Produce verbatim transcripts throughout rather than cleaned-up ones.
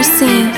Singh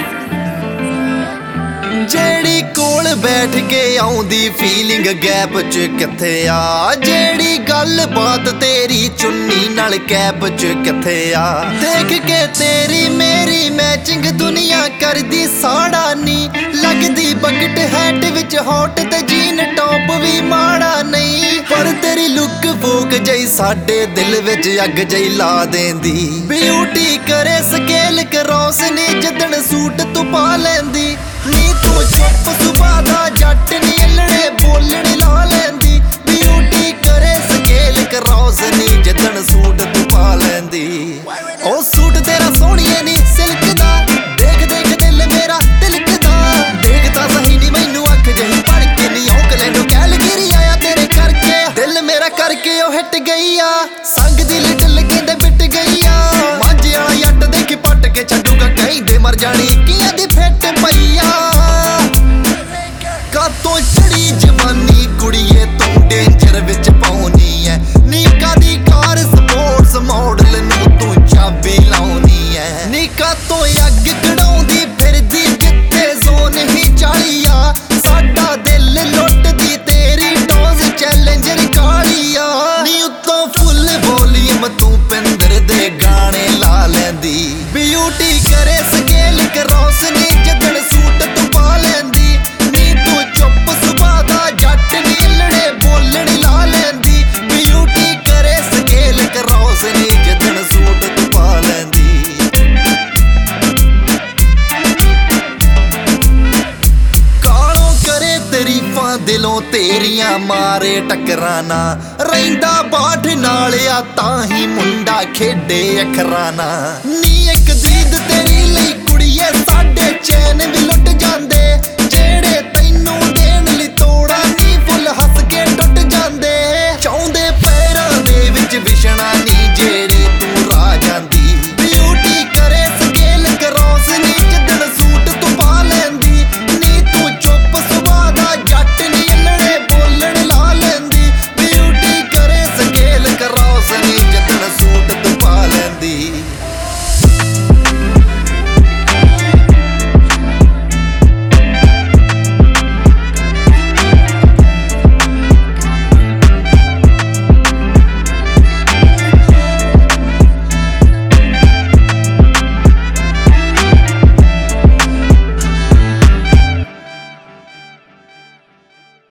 ਜਿਹੜੀ ਕੋਲ ਬੈਠ ਕੇ ਆਉਂਦੀ ਫੀਲਿੰਗ ਗੈਪ ਚ ਕਿੱਥੇ ਆ ਜਿਹੜੀ ਗੱਲ ਬਾਤ ਤੇਰੀ ਚੁੰਨੀ ਨਾਲ ਕੈਪ ਚ ਕਿੱਥੇ ਆ ਦੇਖ ਕੇ ਤੇਰੀ ਮੇਰੀ ਮੈਚਿੰਗ ਦੁਨੀਆ ਕਰਦੀ ਸਾੜਾ ਨੀ ਲੱਗਦੀ ਬਕਟ ਹੈਟ ਵਿੱਚ ਹੌਟ ਤੇ ਜੀਨ ਟੌਪ ਵੀ ਮਾੜਾ ਨਹੀਂ ਪਰ ਤੇਰੀ ਲੁੱਕ ਫੋਕ ਜਈ ਸਾਡੇ ਦਿਲ ਵਿੱਚ ਅੱਗ ਜਈ ਲਾ ਦੇਂਦੀ ਬਿਊਟੀ ਕਰੇ ਸਕੇਲ ਕਰੋਸ ਨੀ ਜਦਣ ਸੂਟ ਤੂੰ ਪਾ ਲੈਂਦੀ ਨੀ ਤੂੰ ਚੁੱਪ ਸੁਭਾ ਦਾ ਜੱਟ ਨੀ ਅਲੜੇ ਬੋਲਣ ਲਾ ਲੈਂਦੀ ਬਿਊਟੀ ਕਰੇ ਸਕੇਲ ਕਰੋਸ ਨੀ ਜਦਣ ਸੂਟ ਤੂੰ ਪਾ ਲੈਂਦੀ ਉਹ ਸੂਟ ਤੇਰਾ ਸੋਹਣੀਏ ਨੀ ਸਿਲਕ ਦਾ ਦੇਖ ਦੇਖ ਦਿਲ ਮੇਰਾ ਤਿਲਕਦਾ ਦੇਖ ਤਾਂ ਸਹੀ ਨੀ ਮੈਨੂੰ ਅੱਖ ਜਹੀ ਪੜ ਕੇ ਨੀ ਔਕਲੈਂਡ ਕੈਲਗਰੀ ਆਇਆ ਤੇਰੇ ਕਰਕੇ ਦਿਲ ਮੇਰਾ ਕਰਕੇ ਉਹ ਹਿੱਟ ਗਈ ਆ ਸੰਗ ਦੀ ਲਿਟਲ ਕਹਿੰਦੇ ਬਿੱਟ ਗਈ ਆ ਮਾਝੇ ਵਾਲਾ ਜੱਟ ਦੇਖ ਪੱਟ ਕੇ ਛੱਡੂਗਾ ਕਹਿੰਦੇ ਮਰ ਜਾਣੀ ਕੀਆਂ ਦੀ ਫਿੱਟ ਪਈ ਆ ਕਾਤੋਂ ਚੜੀ ਜਵਾਨੀ ਕੁੜੀਏ ਤੂੰ ਡੇਂਜਰ ਵਿੱਚ ਪਾਉਣੀ ਐ ਨੀ ਕਾਦੀ ਕਾਰ ਸਪੋਰਟਸ ਮਾਡਲ ਨੂੰ ਤੂੰ ਚਾਬੀ ਲਾਉਣੀ ਐ ਨੀ ਕਾਤੋਂ ਅੱਗ ਕਢਾਉਂਦੀ ਫਿਰਦੀ ਜਿੱਥੇ ਜ਼ੋਨ ਹੀ ਚਾਲੀ ਆ ਸਾਡਾ ਦਿਲ ਲੁੱਟਦੀ ਤੇਰੀ ਡੋਜ਼ ਚੈਲੰਜਰ ਕਾਲੀ ਆ ਨੀ ਉੱਤੋਂ ਫੁੱਲ ਵੋਲੀਅਮ ਤੂੰ ਪਿੰਦਰ ਦੇ ਗਾਣੇ ਲਾ ਲੈਂਦੀ ਬਿਊਟੀ ਕਰੇ ਸਕੇਲ ਕਰੋਸ ਨੀ ਜਦਣ ਸੂਟ ਤੂੰ ਪਾ ਲੈਂਦੀ ਨੀ ਤੂੰ ਚੁੱਪ ਸੁਭਾ ਦਾ ਜੱਟ ਨੀ ਲੜੇ ਬੋਲਣ ਲਾ ਲੈਂਦੀ ਬਿਊਟੀ ਕਰੇ ਸਕੇਲ ਕਰੋਸ ਨੀ ਜਦਣ ਸੂਟ ਤੂੰ ਪਾ ਲੈਂਦੀ ਕਾਲੋਂ ਕਰੇ ਤਾਰੀਫਾਂ ਦਿਲੋਂ ਤੇਰੀਆਂ ਮਾਰੇ ਟੱਕਰਾਂ ਨਾ ਰਹਿੰਦਾ ਬਾਠ ਨਾਲ ਆ ਤਾਂ ਹੀ ਮੁੰਡਾ ਖੇਡੇ ਅੱਖਰਾਂ ਨਾ ਨੀ ਇੱਕ ਦੀਦ ਤੇਰੀ ਲਈ ਕੁੜੀਏ ਸਾਡੇ ਚੈਨ ਵੀ ਲੁੱਟ ਜਾਂਦੇ